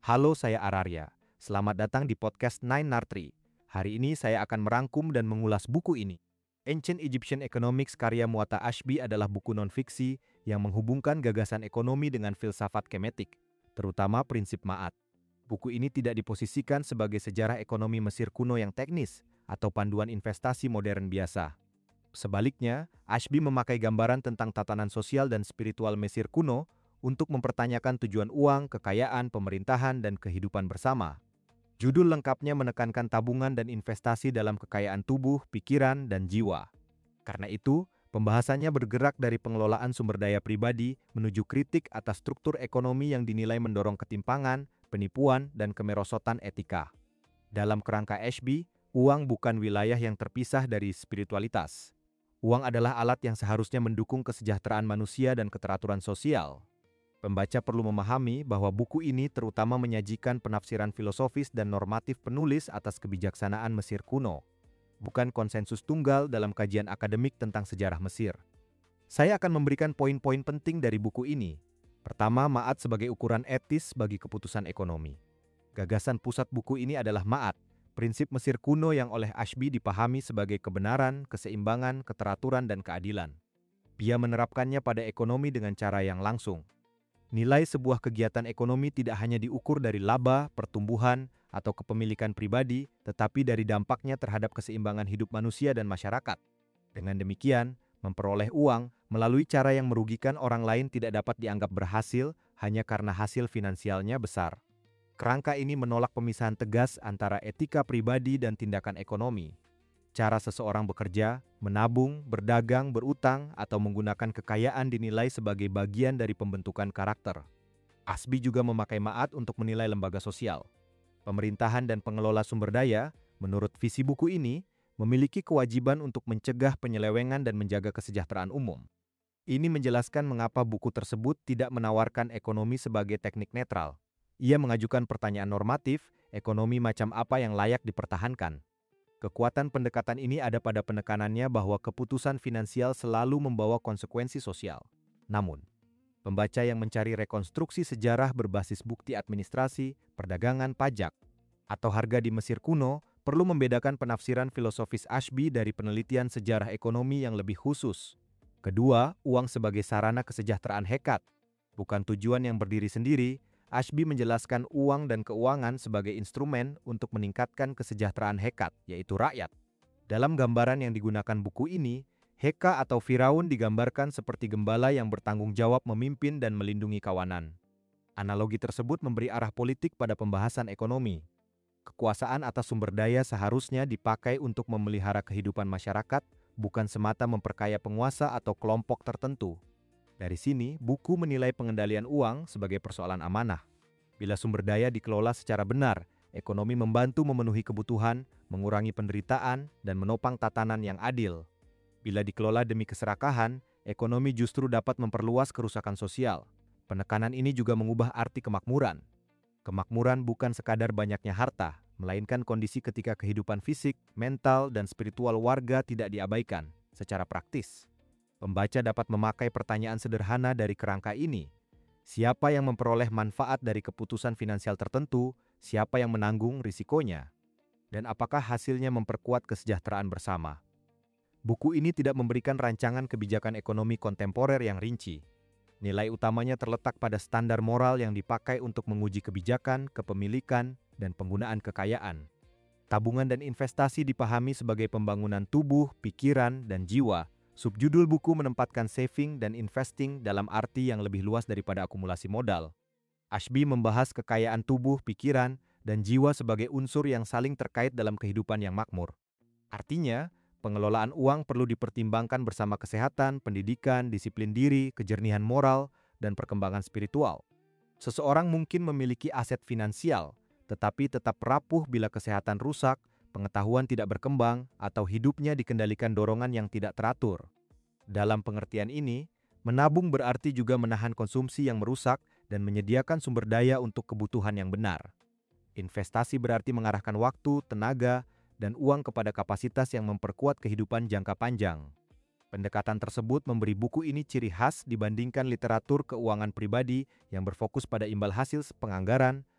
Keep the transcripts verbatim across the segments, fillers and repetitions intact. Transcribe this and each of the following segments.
Halo, saya Ararya. Selamat datang di podcast Nine Nartri. Hari ini saya akan merangkum dan mengulas buku ini. Ancient Egyptian Economics karya Muatta Ashby adalah buku non-fiksi yang menghubungkan gagasan ekonomi dengan filsafat kemetik, terutama prinsip Ma'at. Buku ini tidak diposisikan sebagai sejarah ekonomi Mesir kuno yang teknis atau panduan investasi modern biasa. Sebaliknya, Ashby memakai gambaran tentang tatanan sosial dan spiritual Mesir kuno untuk mempertanyakan tujuan uang, kekayaan, pemerintahan, dan kehidupan bersama. Judul lengkapnya menekankan tabungan dan investasi dalam kekayaan tubuh, pikiran, dan jiwa. Karena itu, pembahasannya bergerak dari pengelolaan sumber daya pribadi menuju kritik atas struktur ekonomi yang dinilai mendorong ketimpangan, penipuan, dan kemerosotan etika. Dalam kerangka Ashby, uang bukan wilayah yang terpisah dari spiritualitas. Uang adalah alat yang seharusnya mendukung kesejahteraan manusia dan keteraturan sosial. Pembaca perlu memahami bahwa buku ini terutama menyajikan penafsiran filosofis dan normatif penulis atas kebijaksanaan Mesir kuno, bukan konsensus tunggal dalam kajian akademik tentang sejarah Mesir. Saya akan memberikan poin-poin penting dari buku ini. Pertama, Ma'at sebagai ukuran etis bagi keputusan ekonomi. Gagasan pusat buku ini adalah Ma'at, prinsip Mesir kuno yang oleh Ashby dipahami sebagai kebenaran, keseimbangan, keteraturan, dan keadilan. Dia menerapkannya pada ekonomi dengan cara yang langsung. Nilai sebuah kegiatan ekonomi tidak hanya diukur dari laba, pertumbuhan, atau kepemilikan pribadi, tetapi dari dampaknya terhadap keseimbangan hidup manusia dan masyarakat. Dengan demikian, memperoleh uang melalui cara yang merugikan orang lain tidak dapat dianggap berhasil hanya karena hasil finansialnya besar. Kerangka ini menolak pemisahan tegas antara etika pribadi dan tindakan ekonomi. Cara seseorang bekerja, menabung, berdagang, berutang, atau menggunakan kekayaan dinilai sebagai bagian dari pembentukan karakter. Ashby juga memakai Ma'at untuk menilai lembaga sosial. Pemerintahan dan pengelola sumber daya, menurut visi buku ini, memiliki kewajiban untuk mencegah penyelewengan dan menjaga kesejahteraan umum. Ini menjelaskan mengapa buku tersebut tidak menawarkan ekonomi sebagai teknik netral. Ia mengajukan pertanyaan normatif, ekonomi macam apa yang layak dipertahankan. Kekuatan pendekatan ini ada pada penekanannya bahwa keputusan finansial selalu membawa konsekuensi sosial. Namun, pembaca yang mencari rekonstruksi sejarah berbasis bukti administrasi, perdagangan, pajak, atau harga di Mesir kuno perlu membedakan penafsiran filosofis Ashby dari penelitian sejarah ekonomi yang lebih khusus. Kedua, uang sebagai sarana kesejahteraan hekat, bukan tujuan yang berdiri sendiri. Ashby menjelaskan uang dan keuangan sebagai instrumen untuk meningkatkan kesejahteraan hekat, yaitu rakyat. Dalam gambaran yang digunakan buku ini, Heka atau Firaun digambarkan seperti gembala yang bertanggung jawab memimpin dan melindungi kawanan. Analogi tersebut memberi arah politik pada pembahasan ekonomi. Kekuasaan atas sumber daya seharusnya dipakai untuk memelihara kehidupan masyarakat, bukan semata memperkaya penguasa atau kelompok tertentu. Dari sini, buku menilai pengendalian uang sebagai persoalan amanah. Bila sumber daya dikelola secara benar, ekonomi membantu memenuhi kebutuhan, mengurangi penderitaan, dan menopang tatanan yang adil. Bila dikelola demi keserakahan, ekonomi justru dapat memperluas kerusakan sosial. Penekanan ini juga mengubah arti kemakmuran. Kemakmuran bukan sekadar banyaknya harta, melainkan kondisi ketika kehidupan fisik, mental, dan spiritual warga tidak diabaikan secara praktis. Pembaca dapat memakai pertanyaan sederhana dari kerangka ini. Siapa yang memperoleh manfaat dari keputusan finansial tertentu? Siapa yang menanggung risikonya? Dan apakah hasilnya memperkuat kesejahteraan bersama? Buku ini tidak memberikan rancangan kebijakan ekonomi kontemporer yang rinci. Nilai utamanya terletak pada standar moral yang dipakai untuk menguji kebijakan, kepemilikan, dan penggunaan kekayaan. Tabungan dan investasi dipahami sebagai pembangunan tubuh, pikiran, dan jiwa. Subjudul buku menempatkan saving dan investing dalam arti yang lebih luas daripada akumulasi modal. Ashby membahas kekayaan tubuh, pikiran, dan jiwa sebagai unsur yang saling terkait dalam kehidupan yang makmur. Artinya, pengelolaan uang perlu dipertimbangkan bersama kesehatan, pendidikan, disiplin diri, kejernihan moral, dan perkembangan spiritual. Seseorang mungkin memiliki aset finansial, tetapi tetap rapuh bila kesehatan rusak, pengetahuan tidak berkembang, atau hidupnya dikendalikan dorongan yang tidak teratur. Dalam pengertian ini, menabung berarti juga menahan konsumsi yang merusak dan menyediakan sumber daya untuk kebutuhan yang benar. Investasi berarti mengarahkan waktu, tenaga, dan uang kepada kapasitas yang memperkuat kehidupan jangka panjang. Pendekatan tersebut memberi buku ini ciri khas dibandingkan literatur keuangan pribadi yang berfokus pada imbal hasil penganggaran,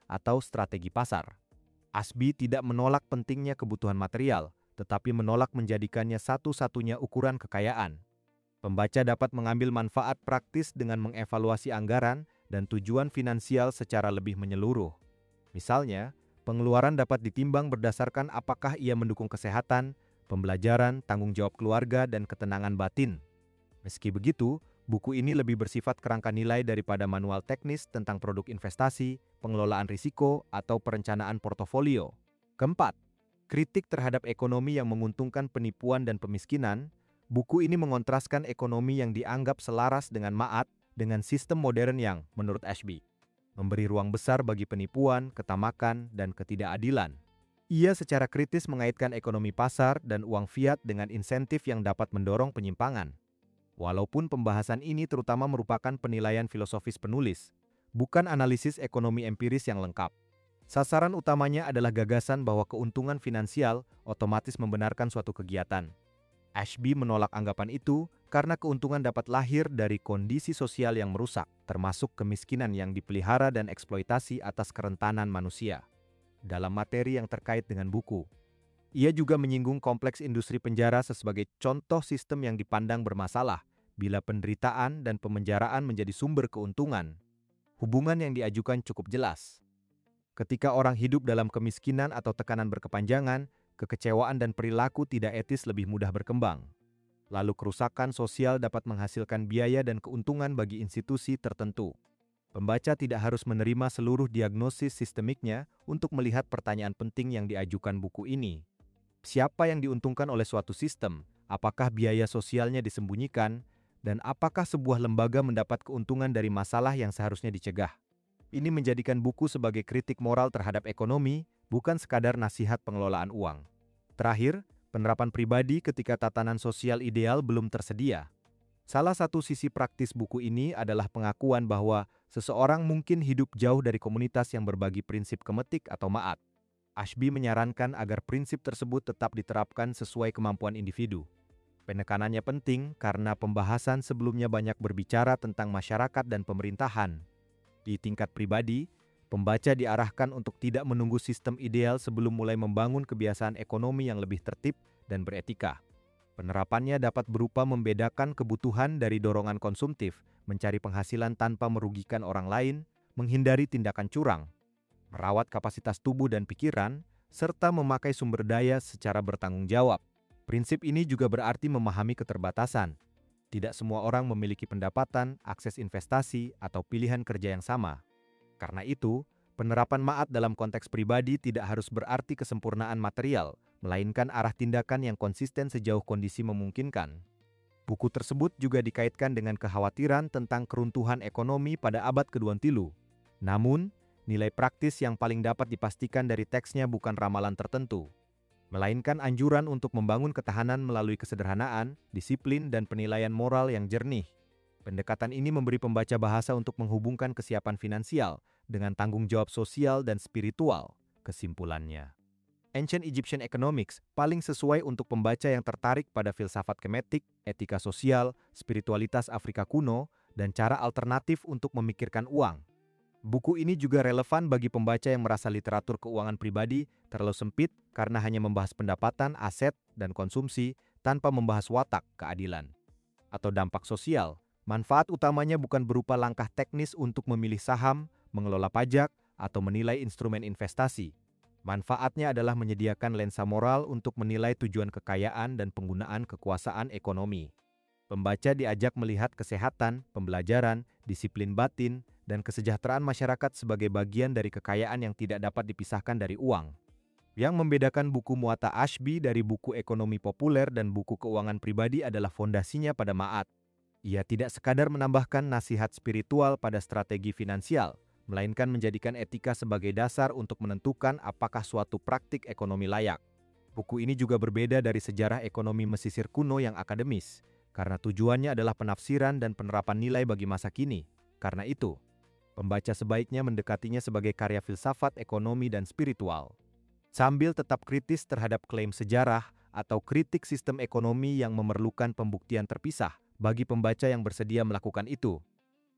atau strategi pasar. Ashby tidak menolak pentingnya kebutuhan material, tetapi menolak menjadikannya satu-satunya ukuran kekayaan. Pembaca dapat mengambil manfaat praktis dengan mengevaluasi anggaran dan tujuan finansial secara lebih menyeluruh. Misalnya, pengeluaran dapat ditimbang berdasarkan apakah ia mendukung kesehatan, pembelajaran, tanggung jawab keluarga, dan ketenangan batin. Meski begitu, buku ini lebih bersifat kerangka nilai daripada manual teknis tentang produk investasi, pengelolaan risiko, atau perencanaan portofolio. Keempat, kritik terhadap ekonomi yang menguntungkan penipuan dan pemiskinan. Buku ini mengontraskan ekonomi yang dianggap selaras dengan Maat dengan sistem modern yang, menurut Ashby, memberi ruang besar bagi penipuan, ketamakan, dan ketidakadilan. Ia secara kritis mengaitkan ekonomi pasar dan uang fiat dengan insentif yang dapat mendorong penyimpangan. Walaupun pembahasan ini terutama merupakan penilaian filosofis penulis, bukan analisis ekonomi empiris yang lengkap. Sasaran utamanya adalah gagasan bahwa keuntungan finansial otomatis membenarkan suatu kegiatan. Ashby menolak anggapan itu karena keuntungan dapat lahir dari kondisi sosial yang merusak, termasuk kemiskinan yang dipelihara dan eksploitasi atas kerentanan manusia. Dalam materi yang terkait dengan buku, ia juga menyinggung kompleks industri penjara sebagai contoh sistem yang dipandang bermasalah bila penderitaan dan pemenjaraan menjadi sumber keuntungan. Hubungan yang diajukan cukup jelas. Ketika orang hidup dalam kemiskinan atau tekanan berkepanjangan, kekecewaan dan perilaku tidak etis lebih mudah berkembang. Lalu kerusakan sosial dapat menghasilkan biaya dan keuntungan bagi institusi tertentu. Pembaca tidak harus menerima seluruh diagnosis sistemiknya untuk melihat pertanyaan penting yang diajukan buku ini. Siapa yang diuntungkan oleh suatu sistem? Apakah biaya sosialnya disembunyikan? Dan apakah sebuah lembaga mendapat keuntungan dari masalah yang seharusnya dicegah? Ini menjadikan buku sebagai kritik moral terhadap ekonomi, bukan sekadar nasihat pengelolaan uang. Terakhir, penerapan pribadi ketika tatanan sosial ideal belum tersedia. Salah satu sisi praktis buku ini adalah pengakuan bahwa seseorang mungkin hidup jauh dari komunitas yang berbagi prinsip kemetik atau Maat. Ashby menyarankan agar prinsip tersebut tetap diterapkan sesuai kemampuan individu. Penekanannya penting karena pembahasan sebelumnya banyak berbicara tentang masyarakat dan pemerintahan. Di tingkat pribadi, pembaca diarahkan untuk tidak menunggu sistem ideal sebelum mulai membangun kebiasaan ekonomi yang lebih tertib dan beretika. Penerapannya dapat berupa membedakan kebutuhan dari dorongan konsumtif, mencari penghasilan tanpa merugikan orang lain, menghindari tindakan curang, merawat kapasitas tubuh dan pikiran, serta memakai sumber daya secara bertanggung jawab. Prinsip ini juga berarti memahami keterbatasan. Tidak semua orang memiliki pendapatan, akses investasi, atau pilihan kerja yang sama. Karena itu, penerapan Maat dalam konteks pribadi tidak harus berarti kesempurnaan material, melainkan arah tindakan yang konsisten sejauh kondisi memungkinkan. Buku tersebut juga dikaitkan dengan kekhawatiran tentang keruntuhan ekonomi pada abad kedua tilu. Namun, nilai praktis yang paling dapat dipastikan dari teksnya bukan ramalan tertentu, melainkan anjuran untuk membangun ketahanan melalui kesederhanaan, disiplin, dan penilaian moral yang jernih. Pendekatan ini memberi pembaca bahasa untuk menghubungkan kesiapan finansial dengan tanggung jawab sosial dan spiritual. Kesimpulannya, Ancient Egyptian Economics paling sesuai untuk pembaca yang tertarik pada filsafat kemetik, etika sosial, spiritualitas Afrika kuno, dan cara alternatif untuk memikirkan uang. Buku ini juga relevan bagi pembaca yang merasa literatur keuangan pribadi terlalu sempit karena hanya membahas pendapatan, aset, dan konsumsi tanpa membahas watak, keadilan, atau dampak sosial. Manfaat utamanya bukan berupa langkah teknis untuk memilih saham, mengelola pajak, atau menilai instrumen investasi. Manfaatnya adalah menyediakan lensa moral untuk menilai tujuan kekayaan dan penggunaan kekuasaan ekonomi. Pembaca diajak melihat kesehatan, pembelajaran, disiplin batin, dan kesejahteraan masyarakat sebagai bagian dari kekayaan yang tidak dapat dipisahkan dari uang. Yang membedakan buku Muwatta Ashby dari buku ekonomi populer dan buku keuangan pribadi adalah fondasinya pada Maat. Ia tidak sekadar menambahkan nasihat spiritual pada strategi finansial, melainkan menjadikan etika sebagai dasar untuk menentukan apakah suatu praktik ekonomi layak. Buku ini juga berbeda dari sejarah ekonomi Mesisir kuno yang akademis, karena tujuannya adalah penafsiran dan penerapan nilai bagi masa kini. Karena itu, pembaca sebaiknya mendekatinya sebagai karya filsafat ekonomi dan spiritual, sambil tetap kritis terhadap klaim sejarah atau kritik sistem ekonomi yang memerlukan pembuktian terpisah bagi pembaca yang bersedia melakukan itu.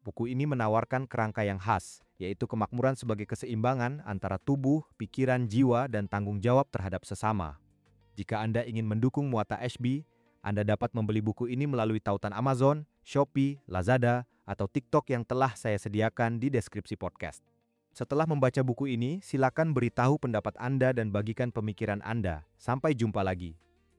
Buku ini menawarkan kerangka yang khas, yaitu kemakmuran sebagai keseimbangan antara tubuh, pikiran, jiwa, dan tanggung jawab terhadap sesama. Jika Anda ingin mendukung Muatta Ashby, Anda dapat membeli buku ini melalui tautan Amazon, Shopee, Lazada, atau TikTok yang telah saya sediakan di deskripsi podcast. Setelah membaca buku ini, silakan beritahu pendapat Anda dan bagikan pemikiran Anda. Sampai jumpa lagi.